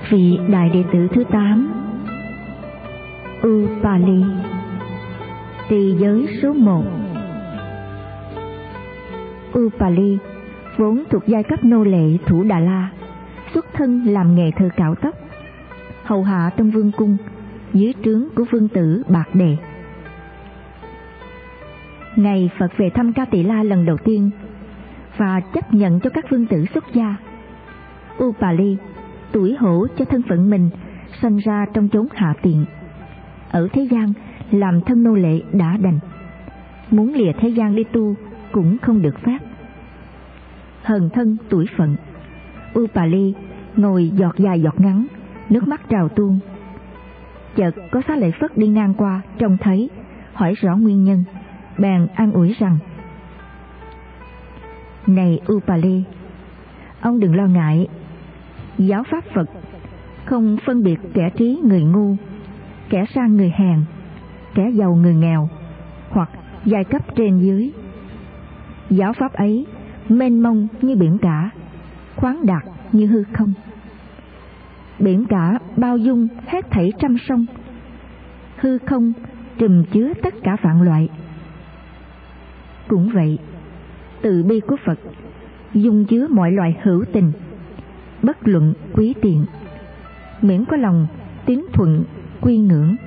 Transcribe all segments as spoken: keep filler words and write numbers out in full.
Vị đại đệ tử thứ tám, Upali, trì giới số một. Upali vốn thuộc giai cấp nô lệ Thủ Đà La, xuất thân làm nghề thợ cạo tóc, hầu hạ trong vương cung dưới trướng của vương tử Bạc Đề. Ngày Phật về thăm Ca Tỳ La lần đầu tiên và chấp nhận cho các vương tử xuất gia, Upali tủi hổ cho thân phận mình sanh ra trong chốn hạ tiện, ở thế gian làm thân nô lệ đã đành, muốn lìa thế gian đi tu cũng không được phép. Hờn thân tuổi phận, Upali ngồi giọt dài giọt ngắn, nước mắt trào tuôn. Chợt có Xá Lợi Phất đi ngang qua, trông thấy, hỏi rõ nguyên nhân, bèn an ủi rằng: Này Upali, ông đừng lo ngại, giáo pháp Phật không phân biệt kẻ trí người ngu, kẻ sang người hèn, kẻ giàu người nghèo, hoặc giai cấp trên dưới. Giáo pháp ấy mênh mông như biển cả, khoáng đạt như hư không. Biển cả bao dung hết thảy trăm sông, hư không trùm chứa tất cả vạn loại. Cũng vậy, từ bi của Phật dung chứa mọi loại hữu tình, bất luận quý tiện, miễn có lòng tín thuận quy ngưỡng.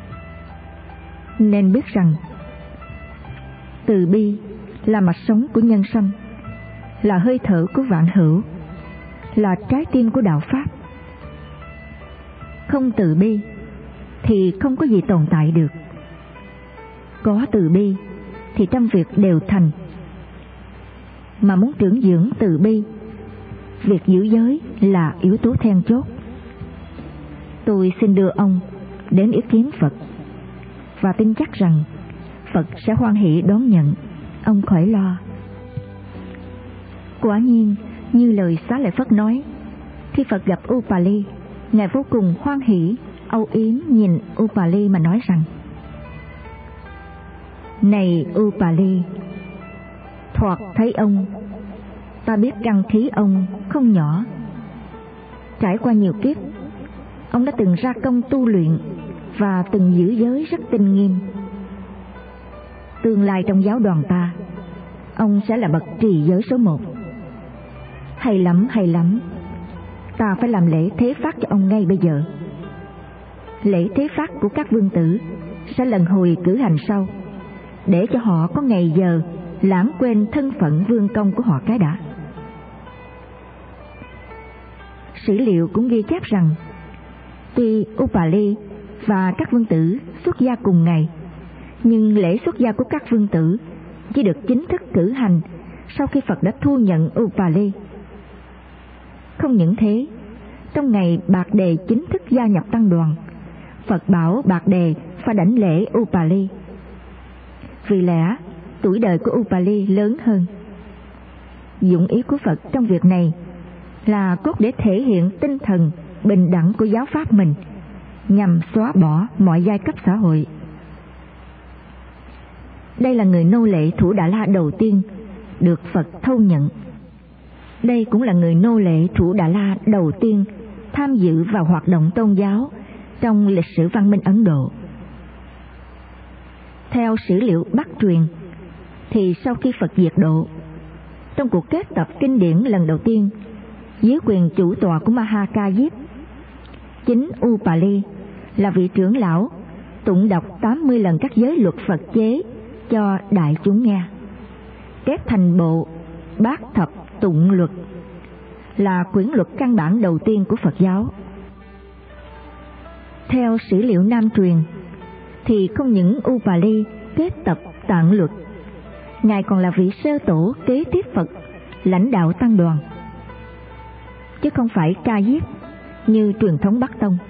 Nên biết rằng từ bi là mạch sống của nhân sanh, là hơi thở của vạn hữu, là trái tim của đạo pháp. Không từ bi thì không có gì tồn tại được. Có từ bi thì trăm việc đều thành. Mà muốn trưởng dưỡng từ bi, việc giữ giới là yếu tố then chốt. Tôi xin đưa ông đến ý kiến Phật và tin chắc rằng Phật sẽ hoan hỷ đón nhận, ông khỏi lo. Quả nhiên như lời Xá Lợi Phất nói, khi Phật gặp Upali, Ngài vô cùng hoan hỷ, âu yếm nhìn Upali mà nói rằng: Này Upali, thoạt thấy ông, ta biết căn khí ông không nhỏ. Trải qua nhiều kiếp, ông đã từng ra công tu luyện và từng giữ giới rất tinh nghiêm. Tương lai trong giáo đoàn ta, ông sẽ là bậc trì giới số một. Hay lắm, hay lắm. Ta phải làm lễ thế phát cho ông ngay bây giờ. Lễ thế phát của các vương tử sẽ lần hồi cử hành sau, để cho họ có ngày giờ lãng quên thân phận vương công của họ cái đã. Sử liệu cũng ghi chép rằng, tuy Upali và các vương tử xuất gia cùng ngày, nhưng lễ xuất gia của các vương tử chỉ được chính thức cử hành sau khi Phật đã thu nhận Upali. Không những thế, trong ngày Bạc Đề chính thức gia nhập tăng đoàn, Phật bảo Bạc Đề phải đảnh lễ Upali. Vì lẽ tuổi đời của Upali lớn hơn. Dụng ý của Phật trong việc này là cốt để thể hiện tinh thần bình đẳng của giáo pháp mình, nhằm xóa bỏ mọi giai cấp xã hội. Đây là người nô lệ Thủ Đà La đầu tiên được Phật thâu nhận. Đây cũng là người nô lệ Thủ Đà La đầu tiên tham dự vào hoạt động tôn giáo trong lịch sử văn minh Ấn Độ. Theo sử liệu Bắc truyền, thì sau khi Phật diệt độ, trong cuộc kết tập kinh điển lần đầu tiên dưới quyền chủ tọa của Maha Diếp, chính Upali là vị trưởng lão tụng đọc tám mươi lần các giới luật Phật chế cho đại chúng nghe, kết thành bộ Bát Thập Tụng Luật, là quyển luật căn bản đầu tiên của Phật giáo. Theo sử liệu Nam truyền, thì không những Upali kết tập tạng luật, Ngài còn là vị sơ tổ kế tiếp Phật lãnh đạo tăng đoàn, chứ không phải Ca Diếp như truyền thống Bắc Tông.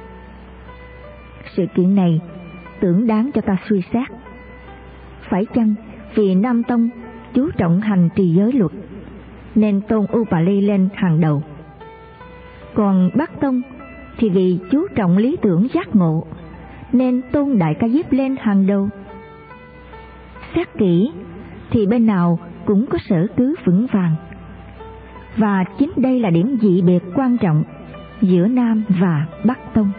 Sự kiện này tưởng đáng cho ta suy xét. Phải chăng vì Nam Tông chú trọng hành trì giới luật nên tôn Upali lên hàng đầu, còn Bắc Tông thì vì chú trọng lý tưởng giác ngộ nên tôn Đại Ca Diếp lên hàng đầu? Xét kỹ thì bên nào cũng có sở cứ vững vàng, và chính đây là điểm dị biệt quan trọng giữa Nam và Bắc Tông.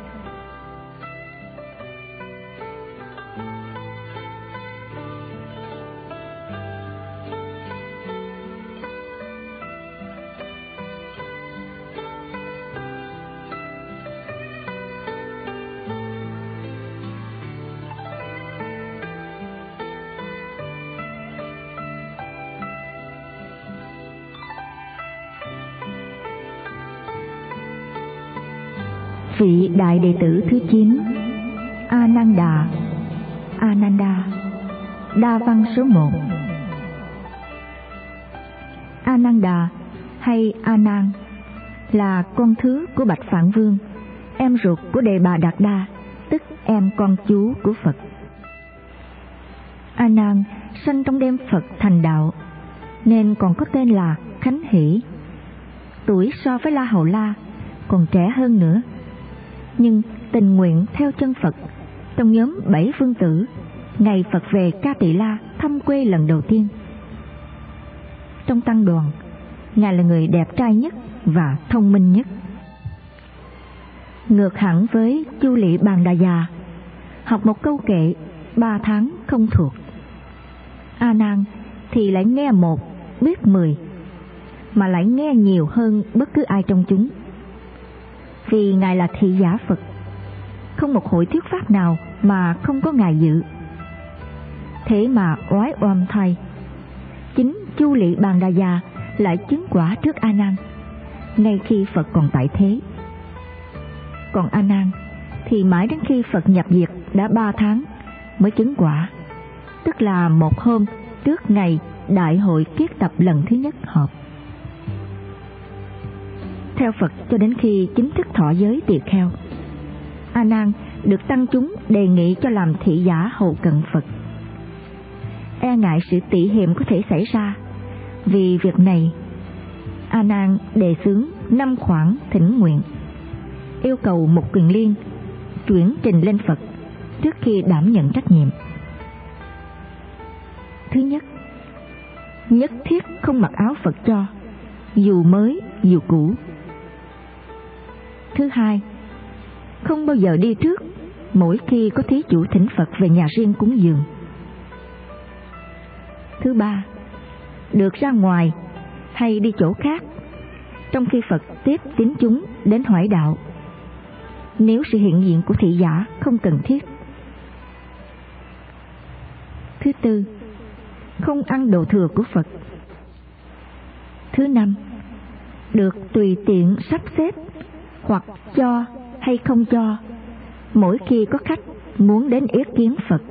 Vị đại đệ tử thứ chín, Ananda. Ananda, đa văn số một. Ananda hay Anan là con thứ của Bạch Phạn Vương, em ruột của Đề Bà Đạt Đa, tức em con chú của Phật. Anan sanh trong đêm Phật thành đạo, nên còn có tên là Khánh Hỷ. Tuổi so với La Hầu La còn trẻ hơn nữa, nhưng tình nguyện theo chân Phật. Trong nhóm bảy vương tử, ngày Phật về Ca Tỳ La thăm quê lần đầu tiên. Trong tăng đoàn, Ngài là người đẹp trai nhất và thông minh nhất. Ngược hẳn với Chu Lị Bàn Đà Già, học một câu kệ ba tháng không thuộc. A Nan thì lại nghe một biết mười, mà lại nghe nhiều hơn bất cứ ai trong chúng. Vì Ngài là thị giả Phật, không một hội thuyết pháp nào mà không có Ngài dự. Thế mà oái oăm thay, chính Chu Lị Bàn Đà Già lại chứng quả trước A Nan, ngay khi Phật còn tại thế. Còn A Nan thì mãi đến khi Phật nhập diệt đã ba tháng mới chứng quả, tức là một hôm trước ngày đại hội kiết tập lần thứ nhất họp. Theo Phật cho đến khi chính thức thọ giới tỳ kheo, A Nan được tăng chúng đề nghị cho làm thị giả hầu cận Phật. E ngại sự tị hiềm có thể xảy ra, vì việc này A Nan đề xướng năm khoản thỉnh nguyện, yêu cầu một quyền liên chuyển trình lên Phật trước khi đảm nhận trách nhiệm. Thứ nhất, nhất thiết không mặc áo Phật cho, dù mới dù cũ. Thứ hai, không bao giờ đi trước mỗi khi có thí chủ thỉnh Phật về nhà riêng cúng dường. Thứ ba, được ra ngoài hay đi chỗ khác trong khi Phật tiếp tín chúng đến hỏi đạo, nếu sự hiện diện của thị giả không cần thiết. Thứ tư, không ăn đồ thừa của Phật. Thứ năm, được tùy tiện sắp xếp hoặc cho hay không cho mỗi khi có khách muốn đến yết kiến Phật.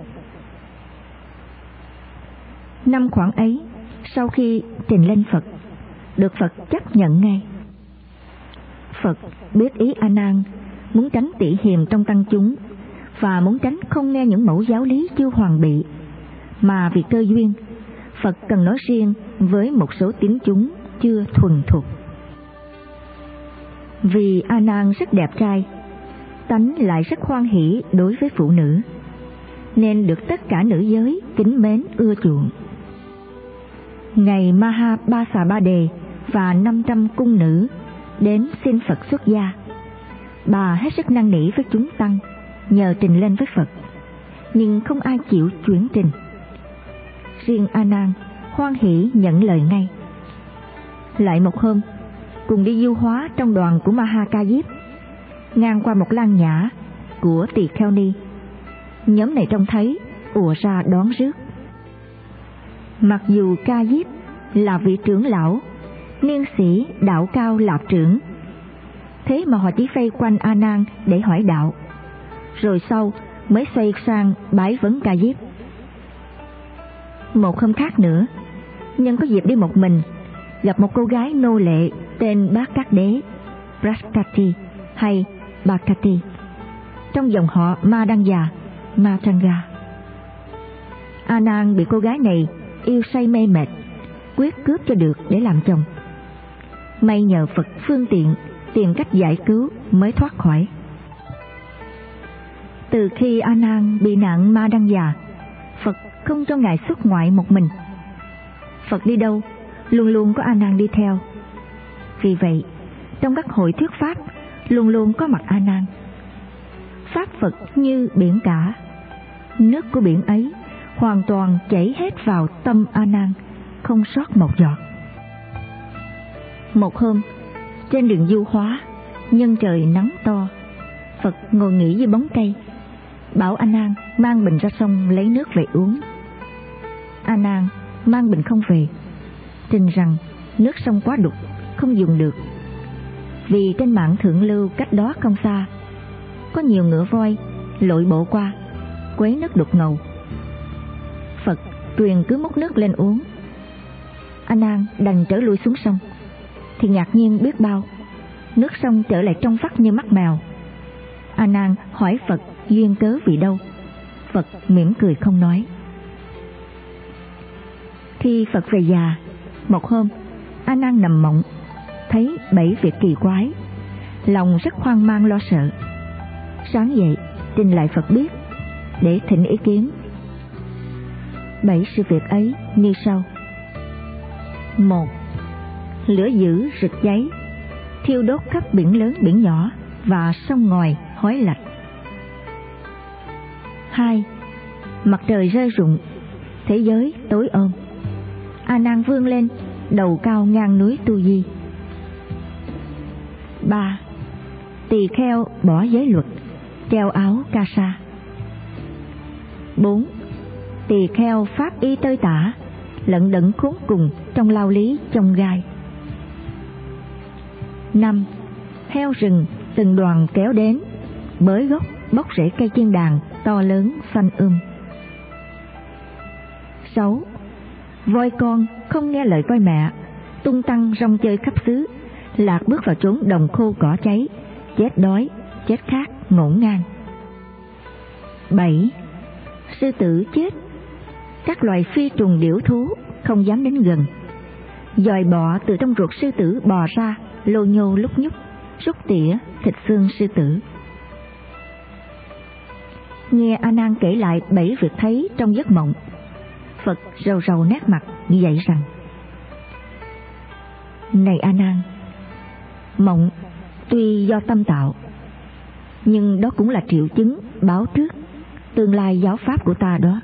Năm khoản ấy sau khi trình lên Phật, được Phật chấp nhận ngay. Phật biết ý A Nan muốn tránh tị hiềm trong tăng chúng, và muốn tránh không nghe những mẫu giáo lý chưa hoàn bị, mà vì cơ duyên, Phật cần nói riêng với một số tín chúng chưa thuần thục. Vì A Nan rất đẹp trai, tánh lại rất hoan hỷ đối với phụ nữ, nên được tất cả nữ giới kính mến ưa chuộng. Ngày Maha Ba Xà Ba Đề và năm trăm cung nữ đến xin Phật xuất gia, bà hết sức năn nỉ với chúng tăng nhờ trình lên với Phật, nhưng không ai chịu chuyển trình. Riêng A Nan hoan hỷ nhận lời ngay. Lại một hôm, cùng đi du hóa trong đoàn của Maha Ca Diếp, ngang qua một lan nhã của tỳ kheo ni, nhóm này trông thấy ùa ra đón rước. Mặc dù Ca Diếp là vị trưởng lão, niên sĩ đạo cao lạp trưởng, thế mà họ chỉ vây quanh A Nan để hỏi đạo, rồi sau mới xoay sang bái vấn Ca Diếp. Một hôm khác nữa, nhân có dịp đi một mình, gặp một cô gái nô lệ tên Bát Cát Đế, Braskati hay Bakati, trong dòng họ Ma Đăng Già, Ma Tranga. A Nan bị cô gái này yêu say mê mệt, quyết cướp cho được để làm chồng. May nhờ Phật phương tiện tìm cách giải cứu mới thoát khỏi. Từ khi A Nan bị nạn Ma Đăng Già, Phật không cho ngài xuất ngoại một mình. Phật đi đâu luôn luôn có A Nan đi theo. Vì vậy, trong các hội thuyết pháp luôn luôn có mặt A Nan. Pháp Phật như biển cả, nước của biển ấy hoàn toàn chảy hết vào tâm A Nan, không sót một giọt. Một hôm, trên đường du hóa, nhân trời nắng to, Phật ngồi nghỉ dưới bóng cây, bảo A Nan mang bình ra sông lấy nước về uống. A Nan mang bình không về, trình rằng nước sông quá đục, không dùng được. Vì trên mạn Thượng Lưu cách đó không xa, có nhiều ngựa voi lội bộ qua, quấy nước đục ngầu. Phật truyền cứ múc nước lên uống. A Nan đành trở lui xuống sông, thì ngạc nhiên biết bao, nước sông trở lại trong vắt như mắt mèo. A Nan hỏi Phật duyên cớ vì đâu. Phật mỉm cười không nói. Khi Phật về già, một hôm A Nan nằm mộng, thấy bảy việc kỳ quái, lòng rất hoang mang lo sợ. Sáng dậy trình lại Phật biết, để thỉnh ý kiến. Bảy sự việc ấy như sau. Một, lửa dữ rực cháy, thiêu đốt khắp biển lớn biển nhỏ và sông ngòi hói lạch. Hai, mặt trời rơi rụng, thế giới tối om. A Nan vươn lên, đầu cao ngang núi Tu Di. Ba, tỳ kheo bỏ giới luật, treo áo ca sa. Bốn, tỳ kheo pháp y tơi tả, lận đận khốn cùng trong lao lý chông gai. Năm, heo rừng từng đoàn kéo đến, bới gốc bóc rễ cây chiên đàn to lớn xanh um. Sáu, voi con không nghe lời voi mẹ, tung tăng rong chơi khắp xứ, lạc bước vào chốn đồng khô cỏ cháy, chết đói, chết khát, ngổn ngang. Bảy, sư tử chết, các loài phi trùng điểu thú không dám đến gần. Dòi bọ từ trong ruột sư tử bò ra, lô nhô lúc nhúc, rút tỉa thịt xương sư tử. Nghe A Nan kể lại bảy việc thấy trong giấc mộng, Phật rầu rầu nét mặt dạy rằng: Này A Nan, mộng tuy do tâm tạo, nhưng đó cũng là triệu chứng báo trước tương lai giáo pháp của ta đó.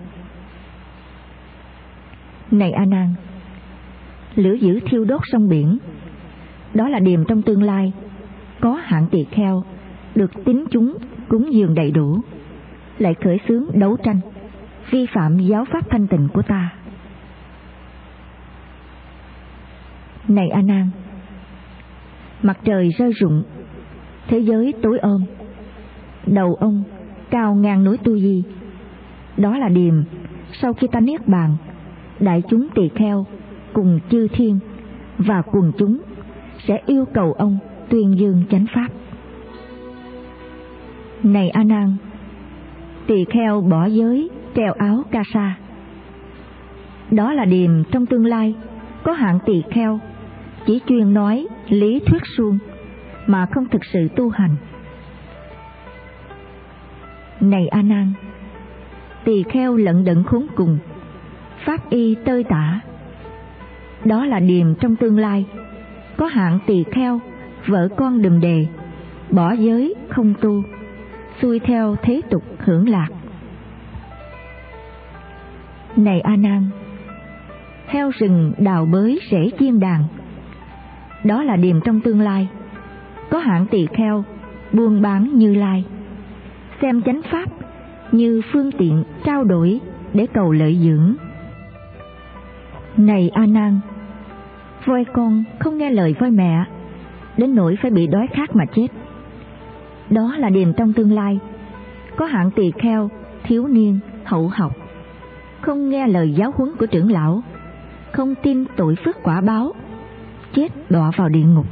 Này A Nan, lửa dữ thiêu đốt sông biển, đó là điềm trong tương lai có hạng tỳ kheo được tín chúng cúng dường đầy đủ, lại khởi xướng đấu tranh, vi phạm giáo pháp thanh tịnh của ta. Này A Nan, mặt trời rơi rụng, thế giới tối om, đầu ông cao ngang núi Tu Di, đó là điềm sau khi ta niết bàn, đại chúng tỳ kheo cùng chư thiên và quần chúng sẽ yêu cầu ông tuyên dương chánh pháp. Này A Nan, tỳ kheo bỏ giới, treo áo ca sa, đó là điềm trong tương lai có hạng tỳ kheo chỉ chuyên nói lý thuyết suông mà không thực sự tu hành. Này A Nan, tỳ kheo lận đận khốn cùng, pháp y tơi tả, đó là điềm trong tương lai có hạng tỳ kheo vợ con đùm đề, bỏ giới không tu, xuôi theo thế tục hưởng lạc. Này A Nan, heo rừng đào bới rễ chiên đàn, đó là điềm trong tương lai có hạng tỳ kheo buôn bán Như Lai, xem chánh pháp như phương tiện trao đổi để cầu lợi dưỡng. Này A Nan, voi con không nghe lời voi mẹ, đến nỗi phải bị đói khát mà chết, đó là điềm trong tương lai có hạng tỳ kheo thiếu niên hậu học, không nghe lời giáo huấn của trưởng lão, không tin tội phước quả báo, chết đọa vào địa ngục.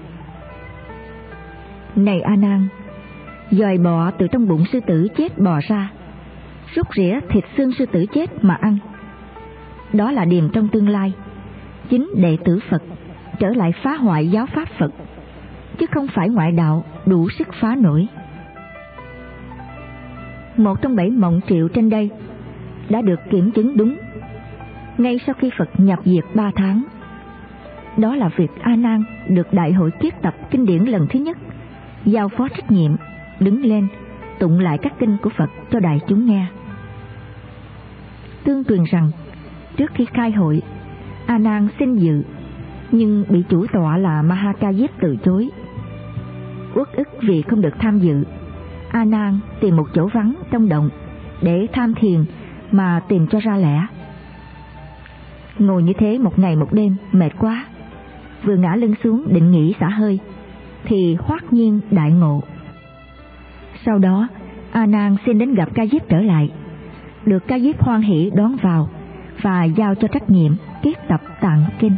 Này A Nan, dòi bọ từ trong bụng sư tử chết bò ra, rút rỉa thịt xương sư tử chết mà ăn, đó là điềm trong tương lai chính đệ tử Phật trở lại phá hoại giáo pháp Phật, chứ không phải ngoại đạo đủ sức phá nổi. Một trong bảy mộng triệu trên đây đã được kiểm chứng đúng ngay sau khi Phật nhập diệt ba tháng. Đó là việc A Nan được đại hội kiết tập kinh điển lần thứ nhất giao phó trách nhiệm, đứng lên tụng lại các kinh của Phật cho đại chúng nghe. Tương truyền rằng trước khi khai hội, A Nan xin dự nhưng bị chủ tọa là Ma Ha Diếp từ chối. Uất ức vì không được tham dự, A Nan tìm một chỗ vắng trong động để tham thiền mà tìm cho ra lẽ. Ngồi như thế một ngày một đêm mệt quá, vừa ngã lưng xuống định nghỉ xả hơi thì hoát nhiên đại ngộ. Sau đó A Nan xin đến gặp Ca Diếp trở lại, được Ca Diếp hoan hỷ đón vào và giao cho trách nhiệm kiết tập tạng kinh.